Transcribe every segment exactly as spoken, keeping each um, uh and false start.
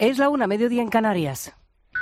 Es la una, mediodía en Canarias.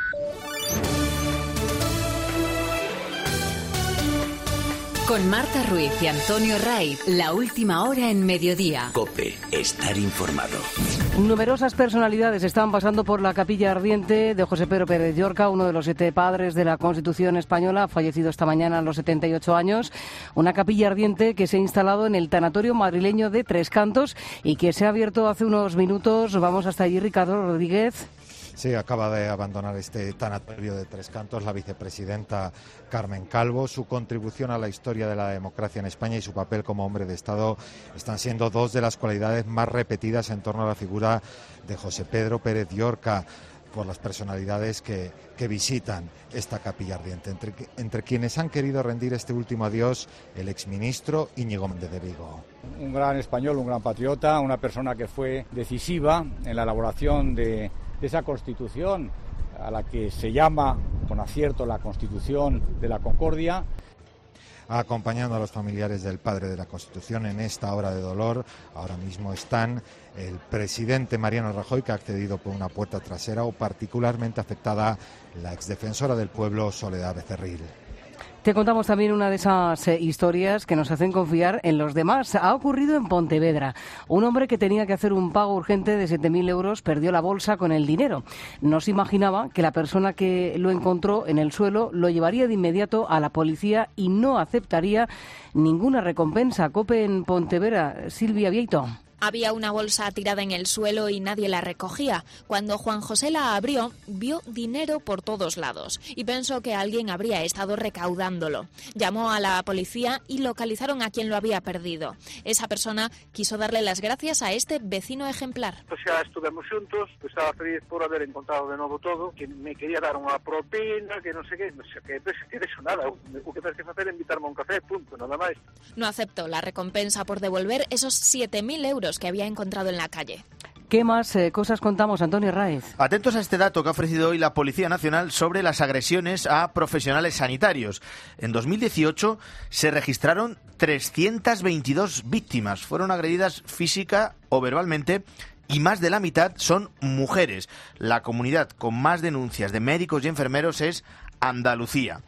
Con Marta Ruiz y Antonio Raiz, la última hora en Mediodía. COPE, estar informado. Numerosas personalidades están pasando por la capilla ardiente de José Pedro Pérez Llorca, uno de los siete padres de la Constitución española, fallecido esta mañana a los setenta y ocho años. Una capilla ardiente que se ha instalado en el tanatorio madrileño de Tres Cantos y que se ha abierto hace unos minutos. Vamos hasta allí, Ricardo Rodríguez. Sí, acaba de abandonar este tanatorio de Tres Cantos la vicepresidenta Carmen Calvo. Su contribución a la historia de la democracia en España y su papel como hombre de Estado están siendo dos de las cualidades más repetidas en torno a la figura de José Pedro Pérez Llorca por las personalidades que, que visitan esta capilla ardiente. Entre, entre quienes han querido rendir este último adiós, el exministro Íñigo Méndez de Vigo. Un gran español, un gran patriota, una persona que fue decisiva en la elaboración de de esa Constitución a la que se llama con acierto la Constitución de la Concordia. Acompañando a los familiares del padre de la Constitución en esta hora de dolor, ahora mismo están el presidente Mariano Rajoy, que ha accedido por una puerta trasera, o particularmente afectada la exdefensora del pueblo Soledad Becerril. Te contamos también una de esas eh, historias que nos hacen confiar en los demás. Ha ocurrido en Pontevedra. Un hombre que tenía que hacer un pago urgente de siete mil euros perdió la bolsa con el dinero. No se imaginaba que la persona que lo encontró en el suelo lo llevaría de inmediato a la policía y no aceptaría ninguna recompensa. COPE en Pontevedra. Silvia Vieito. Había una bolsa tirada en el suelo y nadie la recogía. Cuando Juan José la abrió, vio dinero por todos lados y pensó que alguien habría estado recaudándolo. Llamó a la policía y localizaron a quien lo había perdido. Esa persona quiso darle las gracias a este vecino ejemplar. Pues ya estuvimos juntos, pues estaba feliz por haber encontrado de nuevo todo, que me quería dar una propina, que no sé qué, no sé qué, pues que de eso nada. Lo que tienes que hacer es invitarme a un café, punto, nada más. No aceptó la recompensa por devolver esos siete mil euros que había encontrado en la calle. ¿Qué más eh, cosas contamos, Antonio Raiz? Atentos a este dato que ha ofrecido hoy la Policía Nacional sobre las agresiones a profesionales sanitarios. En dos mil dieciocho se registraron trescientas veintidós víctimas. Fueron agredidas física o verbalmente y más de la mitad son mujeres. La comunidad con más denuncias de médicos y enfermeros es Andalucía.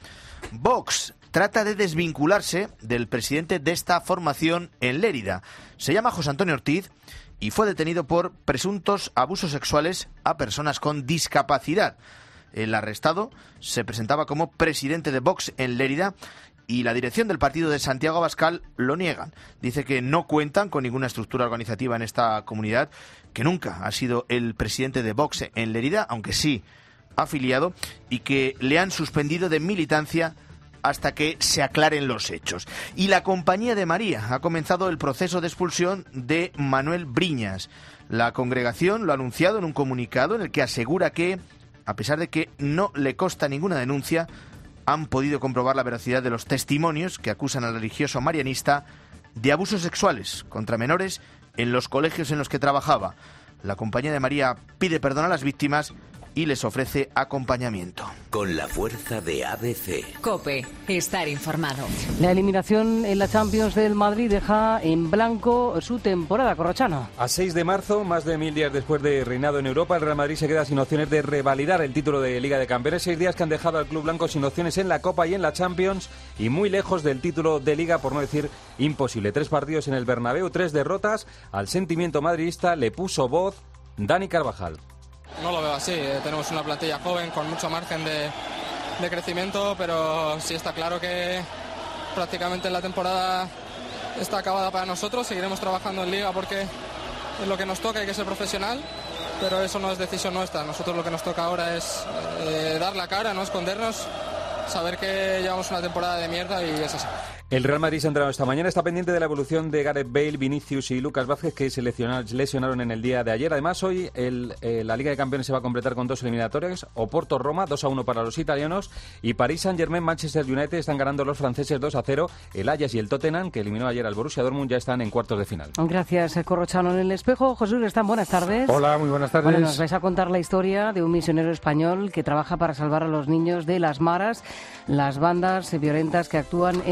Vox trata de desvincularse del presidente de esta formación en Lérida. Se llama José Antonio Ortiz y fue detenido por presuntos abusos sexuales a personas con discapacidad. El arrestado se presentaba como presidente de Vox en Lérida y la dirección del partido de Santiago Abascal lo niegan. Dice que no cuentan con ninguna estructura organizativa en esta comunidad, que nunca ha sido el presidente de Vox en Lérida, aunque sí afiliado, y que le han suspendido de militancia hasta que se aclaren los hechos. Y la Compañía de María ha comenzado el proceso de expulsión de Manuel Briñas. La congregación lo ha anunciado en un comunicado en el que asegura que, a pesar de que no le consta ninguna denuncia, han podido comprobar la veracidad de los testimonios que acusan al religioso marianista de abusos sexuales contra menores en los colegios en los que trabajaba. La Compañía de María pide perdón a las víctimas y les ofrece acompañamiento. Con la fuerza de A B C. COPE, estar informado. La eliminación en la Champions del Madrid deja en blanco su temporada, Corrochano. A seis de marzo, más de mil días después de reinado en Europa, el Real Madrid se queda sin opciones de revalidar el título de Liga de Campeones. Seis días que han dejado al club blanco sin opciones en la Copa y en la Champions y muy lejos del título de Liga, por no decir imposible. Tres partidos en el Bernabéu, tres derrotas. Al sentimiento madridista le puso voz Dani Carvajal. No lo veo así, eh, tenemos una plantilla joven con mucho margen de, de crecimiento, pero sí está claro que prácticamente la temporada está acabada para nosotros. Seguiremos trabajando en Liga porque es lo que nos toca, hay que ser profesional, pero eso no es decisión nuestra. Nosotros lo que nos toca ahora es eh, dar la cara, no escondernos, saber que llevamos una temporada de mierda y es así. El Real Madrid se ha entrenado esta mañana, está pendiente de la evolución de Gareth Bale, Vinicius y Lucas Vázquez, que se lesionaron en el día de ayer. Además, hoy el, eh, la Liga de Campeones se va a completar con dos eliminatorias: Oporto-Roma, dos a uno para los italianos, y París Saint-Germain-Manchester United. Están ganando los franceses dos a cero. El Ajax y el Tottenham, que eliminó ayer al Borussia Dortmund, ya están en cuartos de final. Gracias, Corrochano. En el espejo, José Luis Están, buenas tardes. Hola, muy buenas tardes. Bueno, nos vais a contar la historia de un misionero español que trabaja para salvar a los niños de las maras, las bandas violentas que actúan en Honduras.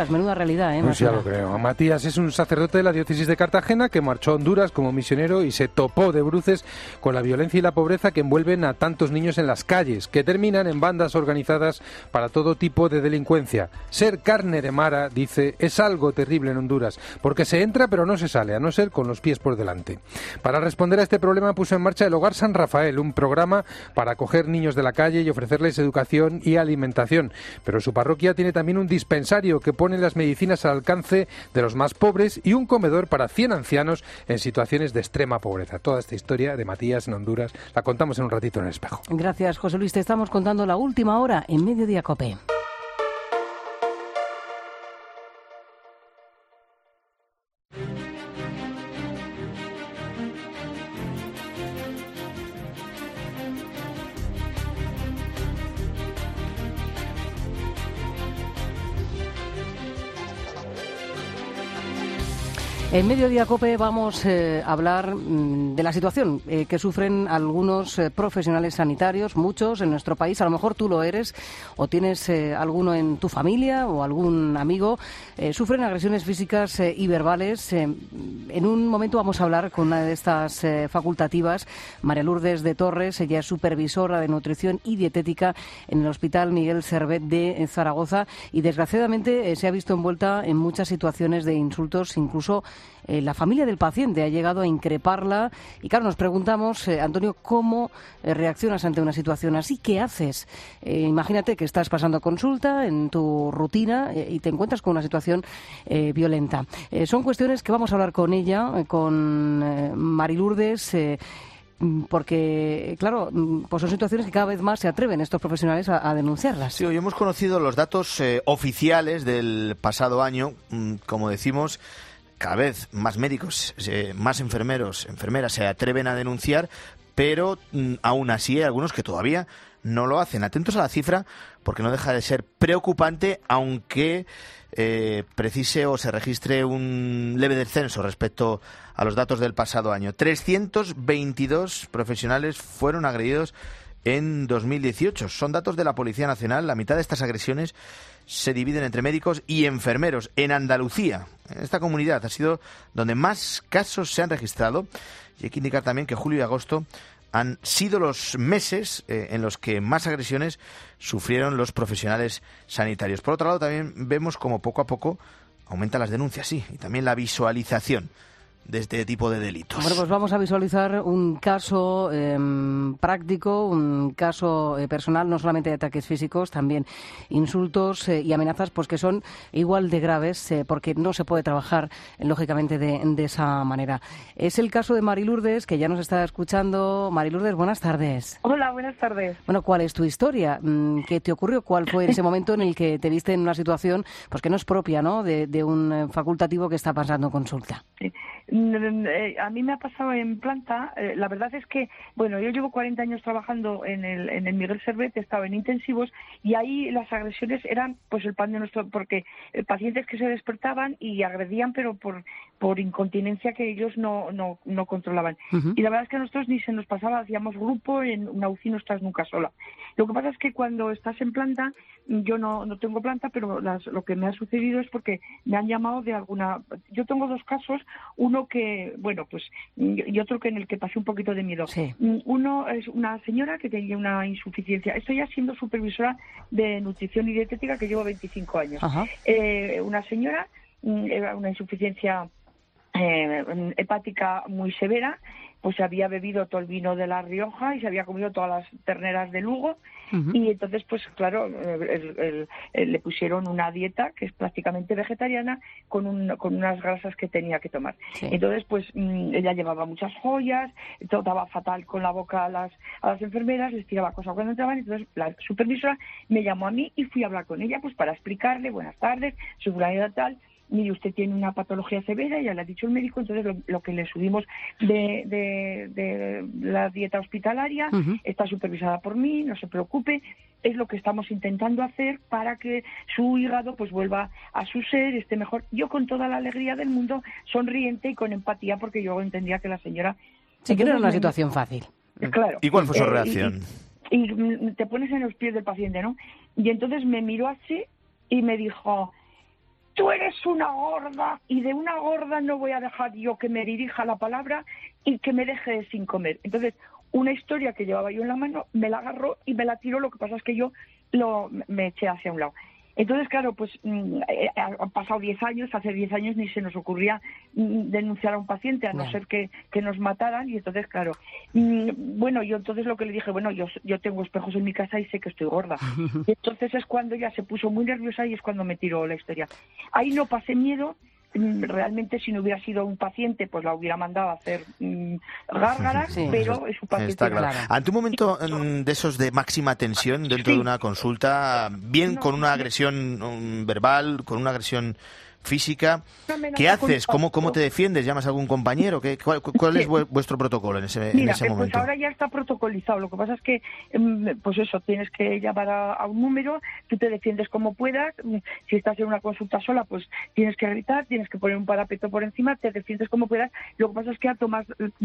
Matías, menuda realidad, ¿eh? Pues ya lo creo. Matías es un sacerdote de la diócesis de Cartagena que marchó a Honduras como misionero y se topó de bruces con la violencia y la pobreza que envuelven a tantos niños en las calles, que terminan en bandas organizadas para todo tipo de delincuencia. Ser carne de Mara, dice, es algo terrible en Honduras, porque se entra pero no se sale, a no ser con los pies por delante. Para responder a este problema puso en marcha el Hogar San Rafael, un programa para acoger niños de la calle y ofrecerles educación y alimentación. Pero su parroquia tiene también un dispensario que pone las medicinas al alcance de los más pobres y un comedor para cien ancianos en situaciones de extrema pobreza. Toda esta historia de Matías en Honduras la contamos en un ratito en El Espejo. Gracias, José Luis. Te estamos contando la última hora en Mediodía COPE. En Mediodía COPE vamos eh, a hablar mm, de la situación eh, que sufren algunos eh, profesionales sanitarios, muchos en nuestro país. A lo mejor tú lo eres o tienes eh, alguno en tu familia o algún amigo. Eh, sufren agresiones físicas eh, y verbales. Eh, en un momento vamos a hablar con una de estas eh, facultativas, María Lourdes de Torres. Ella es supervisora de nutrición y dietética en el Hospital Miguel Servet de Zaragoza y desgraciadamente eh, se ha visto envuelta en muchas situaciones de insultos, incluso Eh, la familia del paciente ha llegado a increparla y claro, nos preguntamos, eh, Antonio, ¿cómo eh, reaccionas ante una situación así? ¿Qué haces? Eh, imagínate que estás pasando consulta en tu rutina eh, y te encuentras con una situación eh, violenta. Eh, son cuestiones que vamos a hablar con ella, eh, con eh, Mari Lourdes, eh, porque, claro, pues son situaciones que cada vez más se atreven estos profesionales a, a denunciarlas. Sí, hoy hemos conocido los datos eh, oficiales del pasado año, como decimos. Cada vez más médicos, eh, más enfermeros, enfermeras se atreven a denunciar, pero mm, aún así hay algunos que todavía no lo hacen. Atentos a la cifra, porque no deja de ser preocupante, aunque eh, precise o se registre un leve descenso respecto a los datos del pasado año. trescientos veintidós profesionales fueron agredidos en dos mil dieciocho. Son datos de la Policía Nacional. La mitad de estas agresiones se dividen entre médicos y enfermeros. En Andalucía, en esta comunidad, ha sido donde más casos se han registrado. Y hay que indicar también que julio y agosto han sido los meses eh, en los que más agresiones sufrieron los profesionales sanitarios. Por otro lado, también vemos como poco a poco aumentan las denuncias, sí, y también la visualización de este tipo de delitos. Bueno, pues vamos a visualizar un caso eh, práctico, un caso eh, personal, no solamente de ataques físicos, también insultos eh, y amenazas, pues que son igual de graves, eh, porque no se puede trabajar, eh, lógicamente, de, de esa manera. Es el caso de Mari Lourdes, que ya nos está escuchando. Mari Lourdes, buenas tardes. Hola, buenas tardes. Bueno, ¿cuál es tu historia? ¿Qué te ocurrió? ¿Cuál fue ese momento en el que te viste en una situación pues que no es propia, ¿no?, de, de un facultativo que está pasando consulta? Sí. A mí me ha pasado en planta. La verdad es que, bueno, yo llevo cuarenta años trabajando en el, en el Miguel Servet, he estado en intensivos y ahí las agresiones eran pues el pan de nuestro, porque pacientes que se despertaban y agredían, pero por por incontinencia que ellos no no, no controlaban. Uh-huh. Y la verdad es que a nosotros ni se nos pasaba, hacíamos grupo, en una U C I no estás nunca sola. Lo que pasa es que cuando estás en planta, yo no, no tengo planta, pero las, lo que me ha sucedido es porque me han llamado de alguna... Yo tengo dos casos, uno que, bueno, pues, y otro que en el que pasé un poquito de miedo. Sí. Uno es una señora que tenía una insuficiencia. Estoy ya siendo supervisora de nutrición y dietética, que llevo veinticinco años. Eh, una señora, era una insuficiencia eh, hepática muy severa, pues se había bebido todo el vino de La Rioja y se había comido todas las terneras de Lugo. Uh-huh. Y entonces, pues claro, el, el, el, le pusieron una dieta que es prácticamente vegetariana con, un, con unas grasas que tenía que tomar. Sí. Entonces, pues mmm, ella llevaba muchas joyas, trataba fatal con la boca a las, a las enfermeras, les tiraba cosas cuando entraban. Entonces, la supervisora me llamó a mí y fui a hablar con ella pues para explicarle, buenas tardes, su fulanidad tal. Mire, usted tiene una patología severa, ya le ha dicho el médico, entonces lo, lo que le subimos de, de, de la dieta hospitalaria uh-huh. está supervisada por mí, no se preocupe, es lo que estamos intentando hacer para que su hígado pues vuelva a su ser, esté mejor. Yo con toda la alegría del mundo, sonriente y con empatía, porque yo entendía que la señora... Sí, que no era una situación fácil. Claro. ¿Y cuál fue su eh, reacción? Y, y, y te pones en los pies del paciente, ¿no? Y entonces me miró así y me dijo... tú eres una gorda, y de una gorda no voy a dejar yo que me dirija la palabra y que me deje sin comer. Entonces, una historia que llevaba yo en la mano, me la agarró y me la tiró, lo que pasa es que yo lo, me eché hacia un lado. Entonces, claro, pues mmm, eh, han pasado diez años, hace diez años ni se nos ocurría mmm, denunciar a un paciente, a no, no ser que, que nos mataran, y entonces, claro, mmm, bueno, yo entonces lo que le dije, bueno, yo yo tengo espejos en mi casa y sé que estoy gorda. Y entonces es cuando ya se puso muy nerviosa y es cuando me tiró la historia. Ahí no pasé miedo. Realmente, si no hubiera sido un paciente, pues la hubiera mandado a hacer mmm, gárgaras, sí, pero es un paciente. Está claro. Claro. Ante un momento um, de esos de máxima tensión dentro sí. de una consulta, bien no, con una agresión um, verbal, con una agresión física, ¿qué haces? ¿Cómo, cómo te defiendes? ¿Llamas a algún compañero? ¿Qué, cuál, ¿Cuál es vuestro protocolo en ese, Mira, en ese momento? Pues ahora ya está protocolizado. Lo que pasa es que, pues eso, tienes que llamar a, a un número, tú te defiendes como puedas. Si estás en una consulta sola, pues tienes que gritar, tienes que poner un parapeto por encima, te defiendes como puedas. Lo que pasa es que tomas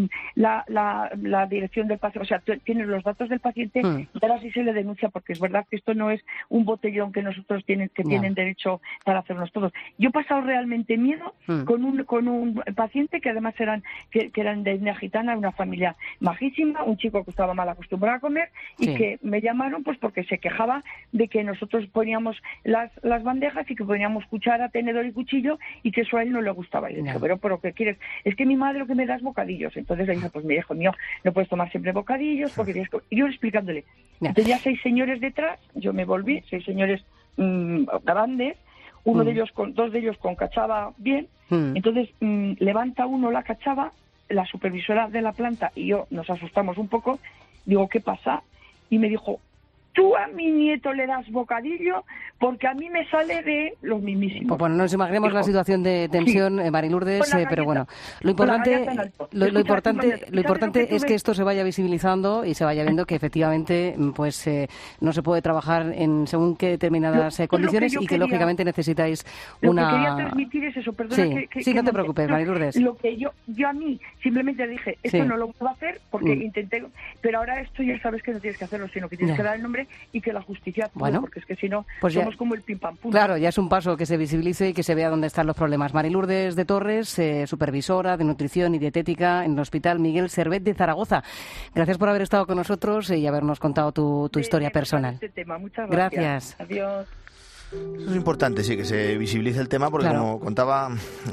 la, la, la dirección del paciente, o sea, tienes los datos del paciente mm. y ahora sí se le denuncia, porque es verdad que esto no es un botellón que nosotros tienen, que no. tienen derecho para hacernos todos. Yo he pasado realmente miedo mm. con un con un paciente que además eran que, que eran de etnia gitana, una familia majísima, un chico que estaba mal acostumbrado a comer y sí. que me llamaron pues porque se quejaba de que nosotros poníamos las las bandejas y que poníamos cuchara, tenedor y cuchillo y que eso a él no le gustaba. Y le dije, no. pero pero ¿qué quieres? Es que mi madre lo que me da es bocadillos. Entonces le dije, pues mi hijo mío, no puedes tomar siempre bocadillos porque tienes que... Y yo explicándole. No. Tenía seis señores detrás, yo me volví, seis señores mmm, grandes, uno mm. de ellos con dos de ellos con cachava bien, mm. entonces mmm, levanta uno la cachava, la supervisora de la planta y yo nos asustamos un poco, digo, ¿qué pasa? Y me dijo, tú a mi nieto le das bocadillo porque a mí me sale de los mismísimos. Pues bueno, nos imaginemos Dijo, la situación de tensión, sí. Mari Lourdes, eh, pero bueno, lo importante, lo, lo importante, lo importante lo es que esto se vaya visibilizando y se vaya viendo que efectivamente, pues eh, no se puede trabajar en según qué determinadas lo, condiciones que y que quería, lógicamente necesitáis una. Lo que quería transmitir es eso, perdona. Sí, que, que, sí que no te preocupes, Mari Lourdes. Lo que yo, yo a mí simplemente dije, esto sí. no lo puedo hacer porque mm. intenté, pero ahora esto ya sabes que no tienes que hacerlo, sino que tienes ya. que dar el nombre y que la justicia actúe, bueno, porque es que si no pues somos ya, como el pim pam pum. Claro, ya es un paso que se visibilice y que se vea dónde están los problemas. Mari Lourdes de Torres, eh, supervisora de nutrición y dietética en el Hospital Miguel Servet de Zaragoza. Gracias por haber estado con nosotros y habernos contado tu, tu historia personal. Este tema. Muchas gracias. Gracias. Adiós. Eso es importante, sí, que se visibilice el tema, porque claro. como contaba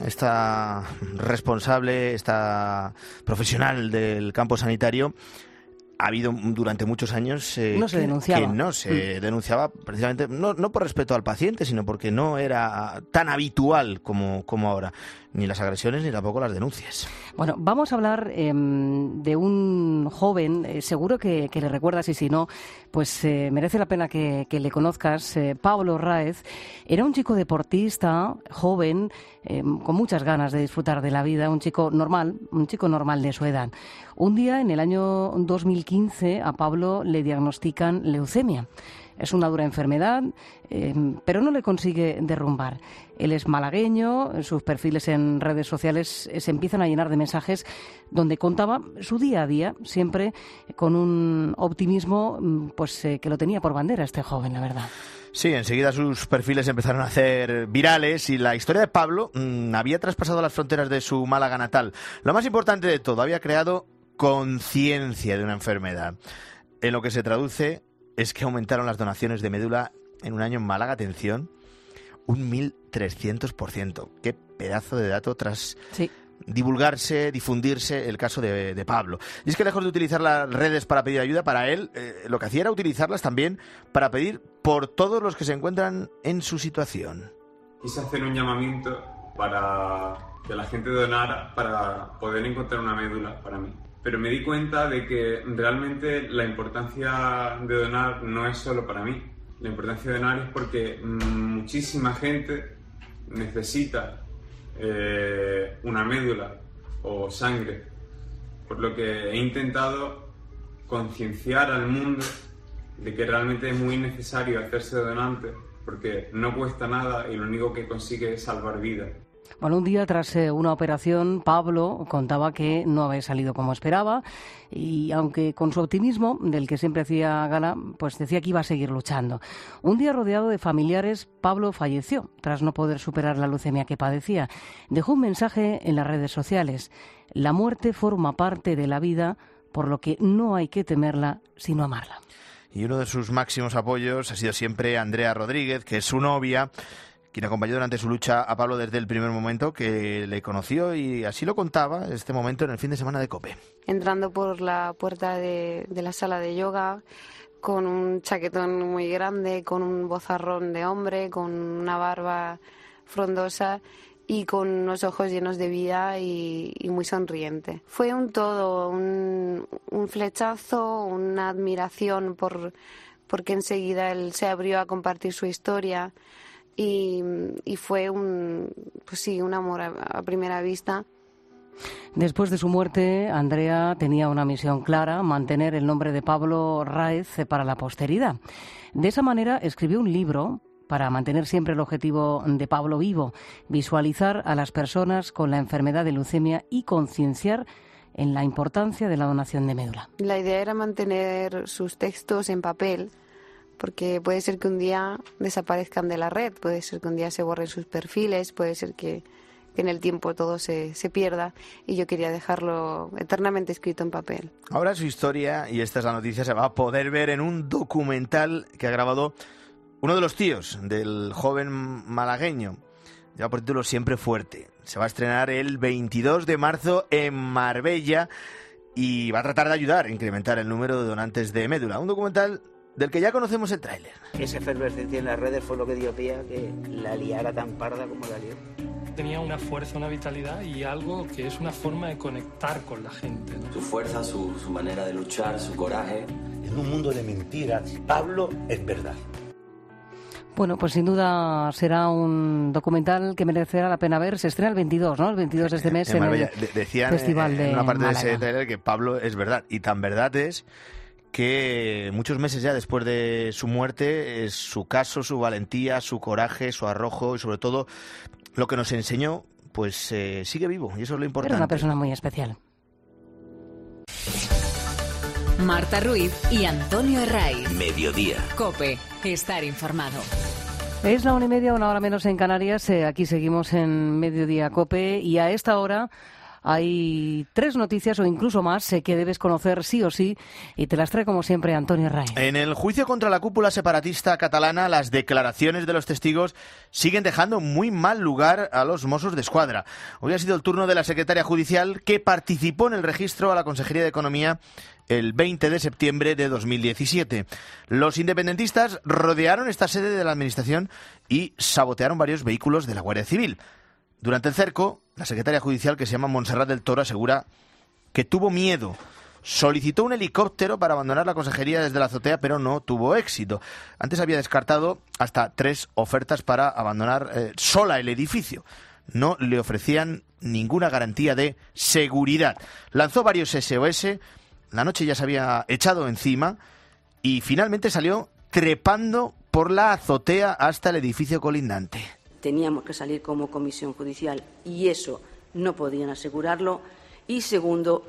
esta responsable, esta profesional del campo sanitario, ha habido durante muchos años eh, no se que, denunciaba. que no se mm. denunciaba precisamente, no, no por respeto al paciente, sino porque no era tan habitual como, como ahora. Ni las agresiones ni tampoco las denuncias. Bueno, vamos a hablar eh, de un joven, eh, seguro que, que le recuerdas y si no, pues eh, merece la pena que, que le conozcas. Eh, Pablo Ráez era un chico deportista, joven, eh, con muchas ganas de disfrutar de la vida, un chico normal, un chico normal de su edad. Un día, en el año dos mil quince, a Pablo le diagnostican leucemia. Es una dura enfermedad, eh, pero no le consigue derrumbar. Él es malagueño, sus perfiles en redes sociales se empiezan a llenar de mensajes donde contaba su día a día, siempre con un optimismo pues eh, que lo tenía por bandera este joven, la verdad. Sí, enseguida sus perfiles empezaron a hacer virales y la historia de Pablo mmm, había traspasado las fronteras de su Málaga natal. Lo más importante de todo, había creado conciencia de una enfermedad, en lo que se traduce es que aumentaron las donaciones de médula en un año en Málaga, atención, un mil trescientos por ciento. Qué pedazo de dato tras sí. divulgarse, difundirse el caso de, de Pablo. Y es que lejos de utilizar las redes para pedir ayuda, para él eh, lo que hacía era utilizarlas también para pedir por todos los que se encuentran en su situación. Quise hacer un llamamiento para que la gente donara para poder encontrar una médula para mí. Pero me di cuenta de que realmente la importancia de donar no es solo para mí. La importancia de donar es porque muchísima gente necesita eh, una médula o sangre. Por lo que he intentado concienciar al mundo de que realmente es muy necesario hacerse donante, porque no cuesta nada y lo único que consigue es salvar vidas. Bueno, un día tras eh, una operación, Pablo contaba que no había salido como esperaba y aunque con su optimismo, del que siempre hacía gala, pues decía que iba a seguir luchando. Un día rodeado de familiares, Pablo falleció tras no poder superar la leucemia que padecía. Dejó un mensaje en las redes sociales: la muerte forma parte de la vida, por lo que no hay que temerla, sino amarla. Y uno de sus máximos apoyos ha sido siempre Andrea Rodríguez, que es su novia, quien acompañó durante su lucha a Pablo desde el primer momento que le conoció, y así lo contaba este momento en el fin de semana de COPE. Entrando por la puerta de, de la sala de yoga, con un chaquetón muy grande, con un vozarrón de hombre, con una barba frondosa y con unos ojos llenos de vida y, y muy sonriente. Fue un todo, un, un flechazo, una admiración por, porque enseguida él se abrió a compartir su historia. Y, y fue un, pues sí, un amor a, a primera vista. Después de su muerte, Andrea tenía una misión clara: mantener el nombre de Pablo Ráez para la posteridad. De esa manera escribió un libro para mantener siempre el objetivo de Pablo vivo: visualizar a las personas con la enfermedad de leucemia y concienciar en la importancia de la donación de médula. La idea era mantener sus textos en papel, porque puede ser que un día desaparezcan de la red, puede ser que un día se borren sus perfiles, puede ser que, que en el tiempo todo se, se pierda, y yo quería dejarlo eternamente escrito en papel. Ahora su historia, y esta es la noticia, se va a poder ver en un documental que ha grabado uno de los tíos del joven malagueño. Lleva por título Siempre Fuerte. Se va a estrenar el veintidós de marzo en Marbella y va a tratar de ayudar a incrementar el número de donantes de médula. Un documental del que ya conocemos el tráiler. Esa efervescencia en las redes fue lo que dio pie a que la liara tan parda como la lió. Tenía una fuerza, una vitalidad y algo que es una forma de conectar con la gente, ¿no? Su fuerza, su, su manera de luchar, su coraje. En un mundo de mentiras, Pablo es verdad. Bueno, pues sin duda será un documental que merecerá la pena ver. Se estrena el veintidós, ¿no? El veintidós de este mes en, en el de, decían Festival de en una parte Málaga. De ese trailer que Pablo es verdad, y tan verdad es que muchos meses ya después de su muerte, es su caso, su valentía, su coraje, su arrojo y sobre todo lo que nos enseñó, pues eh, sigue vivo, y eso es lo importante. Era una persona muy especial. Marta Ruiz y Antonio Herraiz. Mediodía. COPE. Estar informado. Es la una y media, una hora menos en Canarias. Eh, aquí seguimos en Mediodía COPE, y a esta hora hay tres noticias o incluso más eh, que debes conocer sí o sí, y te las trae como siempre Antonio Herraiz. En el juicio contra la cúpula separatista catalana, las declaraciones de los testigos siguen dejando muy mal lugar a los Mossos de Escuadra. Hoy ha sido el turno de la secretaria judicial, que participó en el registro a la Consejería de Economía el veinte de septiembre de dos mil diecisiete. Los independentistas rodearon esta sede de la Administración y sabotearon varios vehículos de la Guardia Civil. Durante el cerco, la secretaria judicial, que se llama Montserrat del Toro, asegura que tuvo miedo. Solicitó un helicóptero para abandonar la consejería desde la azotea, pero no tuvo éxito. Antes había descartado hasta tres ofertas para abandonar eh, sola el edificio. No le ofrecían ninguna garantía de seguridad. Lanzó varios S O S, la noche ya se había echado encima y finalmente salió trepando por la azotea hasta el edificio colindante. Teníamos que salir como comisión judicial y eso no podían asegurarlo. Y segundo,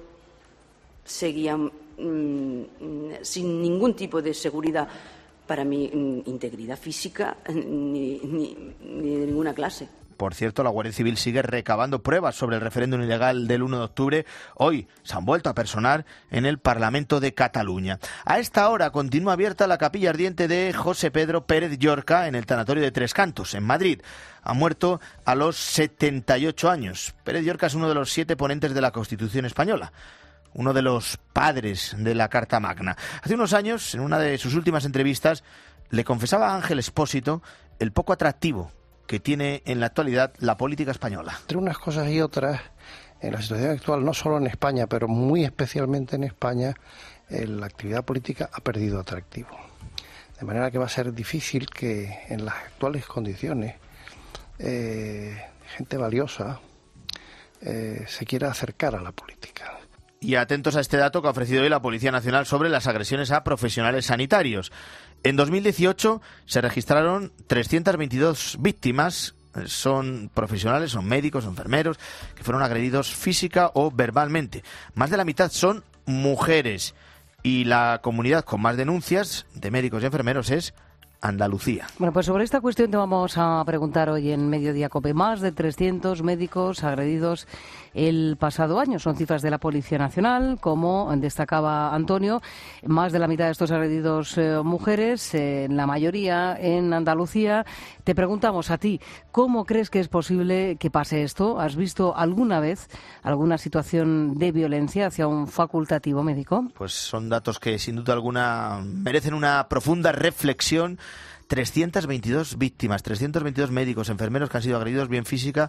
seguían mmm, sin ningún tipo de seguridad para mi mmm, integridad física ni, ni, ni de ninguna clase. Por cierto, la Guardia Civil sigue recabando pruebas sobre el referéndum ilegal del uno de octubre. Hoy se han vuelto a personar en el Parlamento de Cataluña. A esta hora continúa abierta la capilla ardiente de José Pedro Pérez Llorca en el tanatorio de Tres Cantos, en Madrid. Ha muerto a los setenta y ocho años. Pérez Llorca es uno de los siete ponentes de la Constitución española, uno de los padres de la Carta Magna. Hace unos años, en una de sus últimas entrevistas, le confesaba a Ángel Expósito el poco atractivo que tiene en la actualidad la política española. Entre unas cosas y otras, en la situación actual, no solo en España, pero muy especialmente en España, eh, la actividad política ha perdido atractivo. De manera que va a ser difícil que en las actuales condiciones eh, gente valiosa eh, se quiera acercar a la política. Y atentos a este dato que ha ofrecido hoy la Policía Nacional sobre las agresiones a profesionales sanitarios. En dos mil dieciocho se registraron trescientas veintidós víctimas son profesionales, son médicos, son enfermeros, que fueron agredidos física o verbalmente. Más de la mitad son mujeres. Y la comunidad con más denuncias de médicos y enfermeros es Andalucía. Bueno, pues sobre esta cuestión te vamos a preguntar hoy en Mediodía COPE. Más de trescientos médicos agredidos el pasado año. Son cifras de la Policía Nacional, como destacaba Antonio. Más de la mitad de estos agredidos eh, mujeres, eh, la mayoría en Andalucía. Te preguntamos a ti, ¿cómo crees que es posible que pase esto? ¿Has visto alguna vez alguna situación de violencia hacia un facultativo médico? Pues son datos que sin duda alguna merecen una profunda reflexión. trescientas veintidós víctimas, trescientos veintidós médicos, enfermeros que han sido agredidos bien física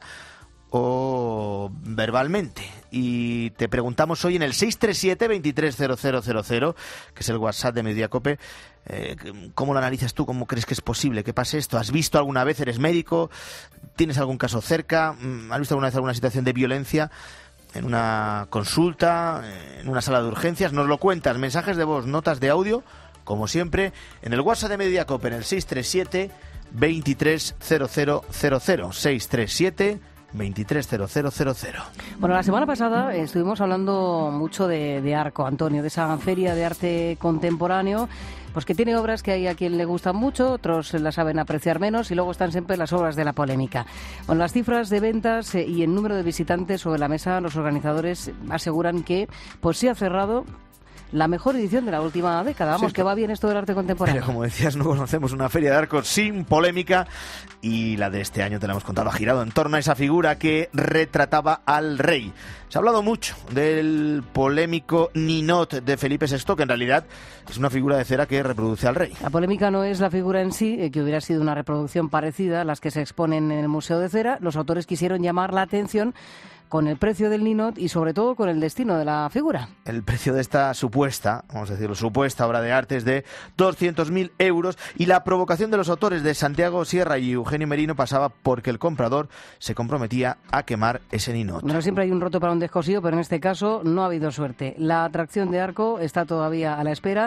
o verbalmente. Y te preguntamos hoy en el seis tres siete, veintitrés cero cero cero cero, que es el WhatsApp de Mediodía COPE, eh, ¿cómo lo analizas tú? ¿Cómo crees que es posible que pase esto? ¿Has visto alguna vez? ¿Eres médico? ¿Tienes algún caso cerca? ¿Has visto alguna vez alguna situación de violencia en una consulta, en una sala de urgencias? Nos lo cuentas, mensajes de voz, notas de audio, como siempre, en el WhatsApp de Mediodía COPE, en el seis tres siete, veintitrés cero cero cero cero, seis tres siete, veintitrés cero cero cero cero. Bueno, la semana pasada estuvimos hablando mucho de, de Arco, Antonio, de esa feria de arte contemporáneo, pues que tiene obras que hay a quien le gustan mucho, otros las saben apreciar menos, y luego están siempre las obras de la polémica. Bueno, las cifras de ventas eh, y el número de visitantes sobre la mesa, los organizadores aseguran que pues sí ha cerrado la mejor edición de la última década. Vamos, sí, que va bien esto del arte contemporáneo. Pero como decías, no conocemos una feria de Arco sin polémica, y la de este año, te la hemos contado, ha girado en torno a esa figura que retrataba al rey. Se ha hablado mucho del polémico ninot de Felipe sexto, que en realidad es una figura de cera que reproduce al rey. La polémica no es la figura en sí, eh, que hubiera sido una reproducción parecida a las que se exponen en el Museo de Cera. Los autores quisieron llamar la atención con el precio del ninot y sobre todo con el destino de la figura. El precio de esta supuesta, vamos a decirlo, supuesta obra de arte es de doscientos mil euros, y la provocación de los autores de Santiago Sierra y Eugenio Merino pasaba porque el comprador se comprometía a quemar ese ninot. Bueno, siempre hay un roto para un descosido, pero en este caso no ha habido suerte. La atracción de Arco está todavía a la espera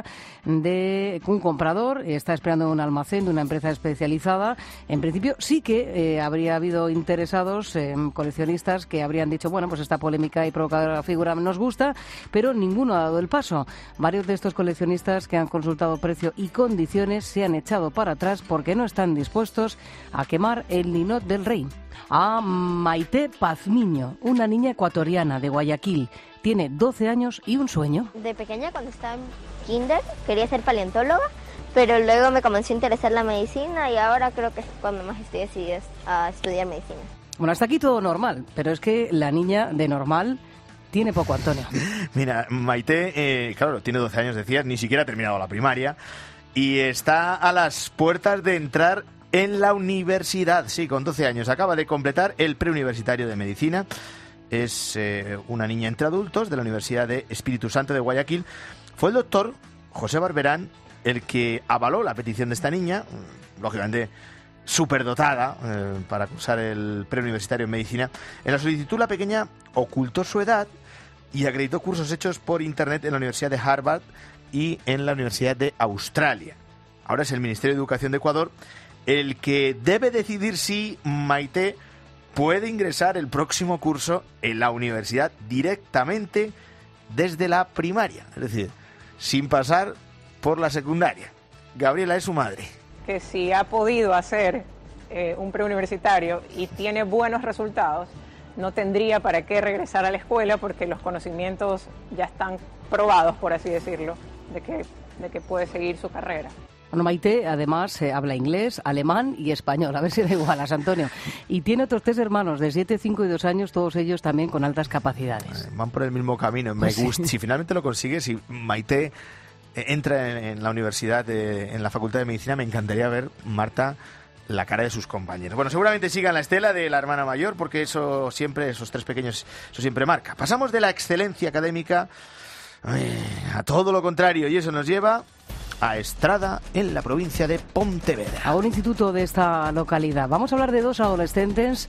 de un comprador, está esperando un almacén de una empresa especializada. En principio sí que eh, habría habido interesados, eh, coleccionistas, que habrían dicho, bueno, pues esta polémica y provocadora figura nos gusta, pero ninguno ha dado el paso. Varios de estos coleccionistas que han consultado precio y condiciones se han echado para atrás porque no están dispuestos a quemar el ninot del rey. A Maite Pazmiño, una niña ecuatoriana de Guayaquil, tiene doce años y un sueño. De pequeña, cuando estaba en kinder, quería ser paleontóloga, pero luego me comenzó a interesar la medicina y ahora creo que es cuando más estoy decidida a estudiar medicina. Bueno, hasta aquí todo normal, pero es que la niña de normal tiene poco, Antonio. Mira, Maite, eh, claro, tiene doce años, decías, ni siquiera ha terminado la primaria y está a las puertas de entrar en la universidad. Sí, con doce años. Acaba de completar el preuniversitario de medicina. Es eh, una niña entre adultos de la Universidad de Espíritu Santo de Guayaquil. Fue el doctor José Barberán el que avaló la petición de esta niña, lógicamente superdotada eh, para cursar el preuniversitario en medicina. En la solicitud, la pequeña ocultó su edad y acreditó cursos hechos por internet en la Universidad de Harvard y en la Universidad de Australia. Ahora es el Ministerio de Educación de Ecuador el que debe decidir si Maite puede ingresar el próximo curso en la universidad directamente desde la primaria, es decir, sin pasar por la secundaria. Gabriela es su madre. Que si ha podido hacer eh, un preuniversitario y tiene buenos resultados, no tendría para qué regresar a la escuela porque los conocimientos ya están probados, por así decirlo, de que, de que puede seguir su carrera. Bueno, Maite, además, eh, habla inglés, alemán y español, a ver si da igualas, Antonio. Y tiene otros tres hermanos de siete, cinco y dos años, todos ellos también con altas capacidades. Eh, van por el mismo camino. Me pues gusta. Sí. Si finalmente lo consigue, si Maite entra en, en la universidad, de, en la Facultad de Medicina, me encantaría ver, Marta, la cara de sus compañeros. Bueno, seguramente sigan la estela de la hermana mayor, porque eso siempre, esos tres pequeños, eso siempre marca. Pasamos de la excelencia académica eh, a todo lo contrario, y eso nos lleva a Estrada, en la provincia de Pontevedra. A un instituto de esta localidad. Vamos a hablar de dos adolescentes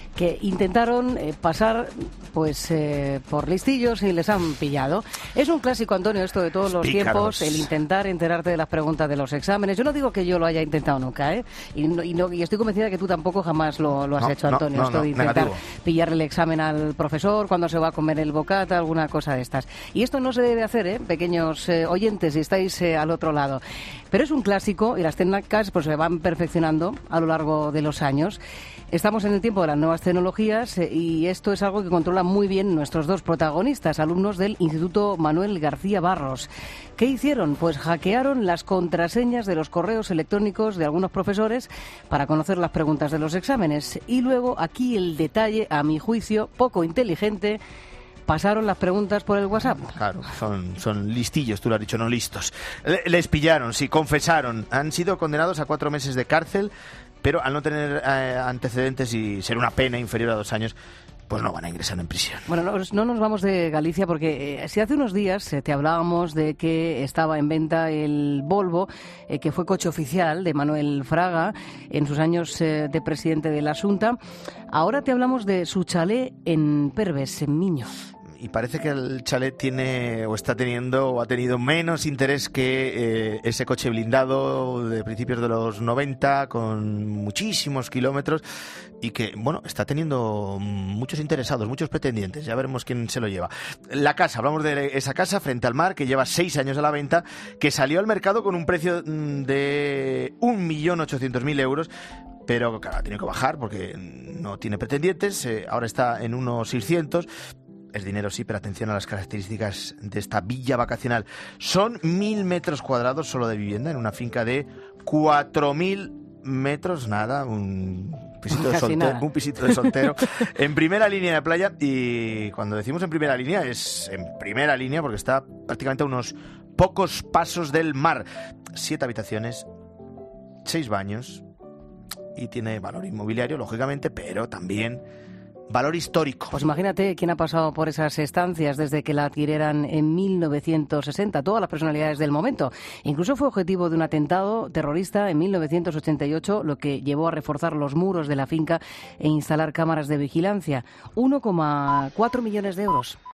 que intentaron eh, pasar pues eh, por listillos y les han pillado. Es un clásico, Antonio, esto de todos los Pícaros. tiempos, el intentar enterarte de las preguntas de los exámenes. Yo no digo que yo lo haya intentado nunca, ¿eh? Y, no, y, no, y estoy convencida de que tú tampoco jamás lo, lo has No, hecho, no, Antonio. no, esto no, de intentar negativo. pillarle el examen al profesor cuando se va a comer el bocata, alguna cosa de estas. Y esto no se debe hacer, ¿eh? Pequeños eh, oyentes, si estáis eh, al otro lado. Pero es un clásico y las técnicas pues se van perfeccionando a lo largo de los años. Estamos en el tiempo de las nuevas tecnologías eh, y esto es algo que controlan muy bien nuestros dos protagonistas, alumnos del Instituto Manuel García Barros. ¿Qué hicieron? Pues hackearon las contraseñas de los correos electrónicos de algunos profesores para conocer las preguntas de los exámenes. Y luego, aquí el detalle, a mi juicio, poco inteligente, pasaron las preguntas por el WhatsApp. Claro, son, son listillos, tú lo has dicho, no listos. Le- Les pillaron, sí, confesaron. Han sido condenados a cuatro meses de cárcel, pero al no tener eh, antecedentes y ser una pena inferior a dos años, pues no van a ingresar en prisión. Bueno, no, no nos vamos de Galicia porque eh, si hace unos días eh, te hablábamos de que estaba en venta el Volvo, eh, que fue coche oficial de Manuel Fraga en sus años eh, de presidente de la Xunta, ahora te hablamos de su chalet en Perves, en Miño. Y parece que el chalet tiene o está teniendo o ha tenido menos interés que eh, ese coche blindado de principios de los noventa con muchísimos kilómetros y que, bueno, está teniendo muchos interesados, muchos pretendientes. Ya veremos quién se lo lleva. La casa, hablamos de esa casa frente al mar que lleva seis años a la venta, que salió al mercado con un precio de un millón ochocientos mil euros. Pero, claro, ha tenido que bajar porque no tiene pretendientes. Eh, ahora está en unos seiscientos. Es dinero, sí, pero atención a las características de esta villa vacacional. Son mil metros cuadrados solo de vivienda en una finca de cuatro mil metros, nada, un pisito de Casi soltero, nada. un pisito de soltero en primera línea de playa. Y cuando decimos en primera línea, es en primera línea porque está prácticamente a unos pocos pasos del mar. Siete habitaciones, seis baños y tiene valor inmobiliario, lógicamente, pero también valor histórico. Pues imagínate quién ha pasado por esas estancias desde que la adquirieran en mil novecientos sesenta, todas las personalidades del momento. Incluso fue objetivo de un atentado terrorista en mil novecientos ochenta y ocho, lo que llevó a reforzar los muros de la finca e instalar cámaras de vigilancia. uno coma cuatro millones de euros.